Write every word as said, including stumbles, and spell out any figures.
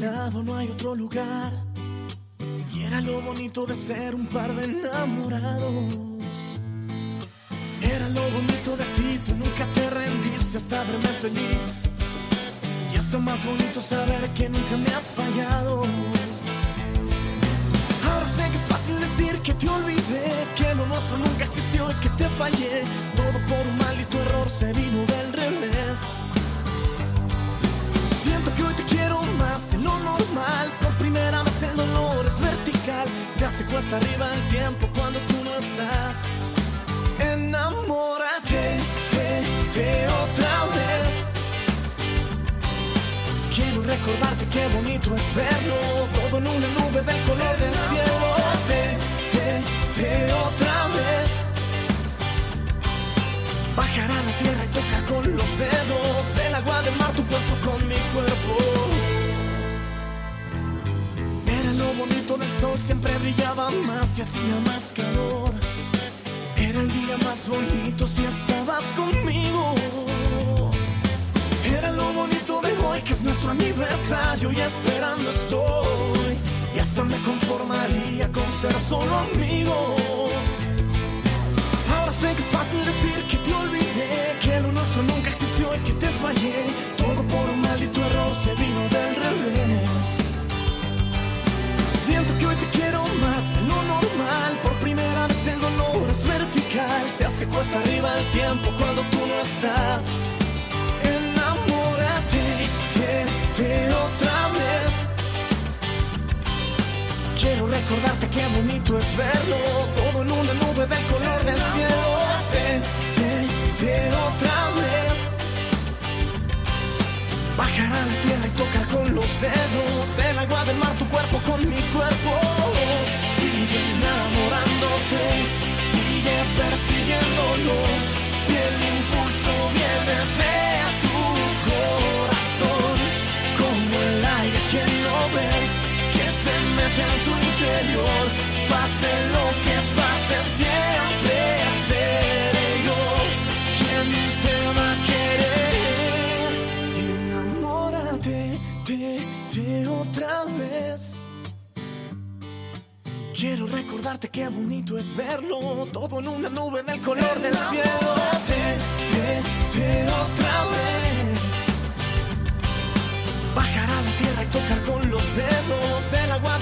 lado no hay otro lugar. Y era lo bonito de ser un par de enamorados. Era lo bonito de ti, tú nunca te rendiste hasta verme feliz. Y es lo más bonito saber que nunca me has fallado. Ahora sé que es fácil decir que te olvidé, que lo nuestro nunca existió y que te fallé. Todo por un maldito error se vino del revés. Siento que hoy te quiero más de lo normal. Por primera vez el dolor es vertical. Se hace cuesta arriba el tiempo cuando tú no estás. Enamórate, te, te otra vez. Quiero recordarte qué bonito es verlo, todo en una nube del color del cielo. Te, te, te otra vez. Bajar a la tierra y tocar con los dedos el agua del mar, tu cuerpo con mi cuerpo. Era lo bonito del sol, siempre brillaba más y hacía más calor. Era el día más bonito si estabas conmigo. Era lo bonito de hoy, que es nuestro aniversario, y esperando estoy. Y hasta me conformaría con ser solo amigos. Ahora sé que es fácil decir que te olvidé, que lo nuestro nunca existió y que te fallé. Todo por un maldito error se vino del revés. Siento que hoy te quiero más de lo normal. Por primera vez el dolor es vertical. Se hace cuesta arriba el tiempo cuando tú no estás. Enamórate, te, te otra vez. Quiero recordarte qué bonito es verlo, todo en una nube del color del cielo. Te, te, te otra vez. Bajar a la tierra y tocar con los dedos el agua del mar, tu cuerpo con mi cuerpo. Sigue enamorándote, sigue persiguiéndolo. Si el impulso viene de tu corazón, como el aire que no ves, que se mete en tu interior. Pase lo que pase, siempre seré yo quien te va a querer. Enamórate de, de otra vez. Quiero recordarte qué bonito es verlo, todo en una nube del color del cielo. Te, te, te otra vez. Bajar a la tierra y tocar con los dedos el agua